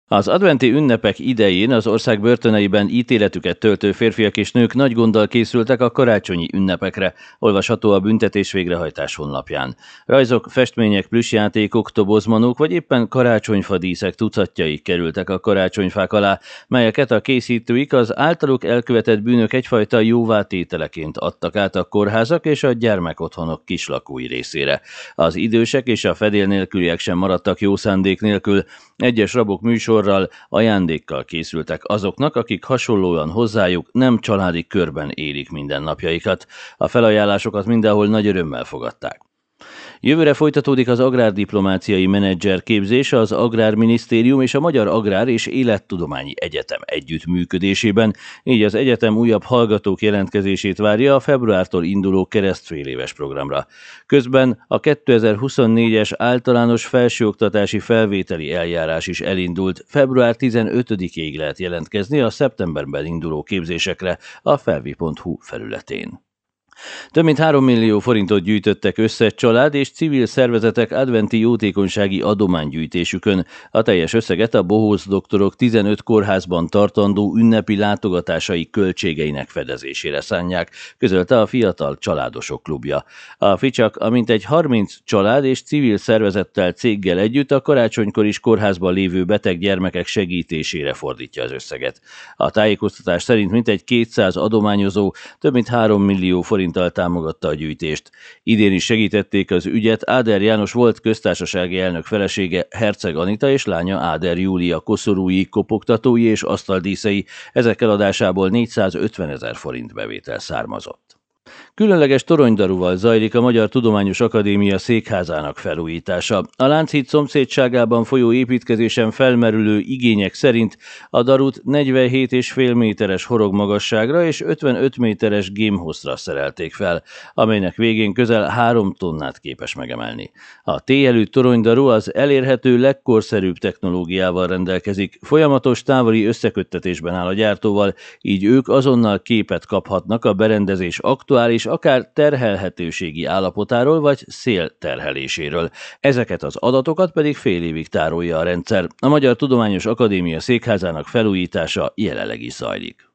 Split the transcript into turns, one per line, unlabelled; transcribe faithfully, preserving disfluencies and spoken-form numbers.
Az adventi ünnepek idején az ország börtöneiben ítéletüket töltő férfiak és nők nagy gonddal készültek a karácsonyi ünnepekre, olvasható a büntetés végrehajtás honlapján. Rajzok, festmények, plüssjátékok, tobozmanók vagy éppen karácsonyfadíszek tucatjai kerültek a karácsonyfák alá, melyeket a készítőik az általuk elkövetett bűnök egyfajta jóvátételeként adtak át a kórházak és a gyermekotthonok kislakói részére. Az idősek és a fedél nélküliek sem maradtak jó szándék nélkül. Egyes rabok műsorral, ajándékkal készültek azoknak, akik hasonlóan hozzájuk nem családi körben élik mindennapjaikat. A felajánlásokat mindenhol nagy örömmel fogadták. Jövőre folytatódik az agrárdiplomáciai menedzser képzés az Agrárminisztérium és a Magyar Agrár és Élettudományi Egyetem együttműködésében, így az egyetem újabb hallgatók jelentkezését várja a februártól induló keresztféléves programra. Közben a kétezer-huszonnégyes általános felsőoktatási felvételi eljárás is elindult, február tizenötödikéig lehet jelentkezni a szeptemberben induló képzésekre a felvi pont hu felületén. Több mint három millió forintot gyűjtöttek össze család és civil szervezetek adventi jótékonysági adománygyűjtésükön. A teljes összeget a bohóc doktorok tizenöt kórházban tartandó ünnepi látogatásai költségeinek fedezésére szánják, közölte a Fiatal Családosok Klubja. A Ficsak a mintegy harminc család és civil szervezettel céggel együtt a karácsonykor is kórházban lévő beteg gyermekek segítésére fordítja az összeget. A tájékoztatás szerint mintegy kétszáz adományozó több mint három millió forint támogatta a gyűjtést. Idén is segítették az ügyet Áder János volt köztársasági elnök felesége, Herceg Anita és lánya Áder Júlia koszorúi, kopogtatói és asztaldíszei, ezek eladásából négyszázötvenezer forint bevétel származott. Különleges toronydaruval zajlik a Magyar Tudományos Akadémia székházának felújítása. A Lánchíd szomszédságában folyó építkezésen felmerülő igények szerint a darut negyvenhét egész öt méteres horogmagasságra és ötvenöt méteres gémhosszra szerelték fel, amelynek végén közel három tonnát képes megemelni. A téjelű toronydaru az elérhető legkorszerűbb technológiával rendelkezik, folyamatos távoli összeköttetésben áll a gyártóval, így ők azonnal képet kaphatnak a berendezés aktuális, akár terhelhetőségi állapotáról vagy szél terheléséről. Ezeket az adatokat pedig fél évig tárolja a rendszer. A Magyar Tudományos Akadémia székházának felújítása jelenleg is zajlik.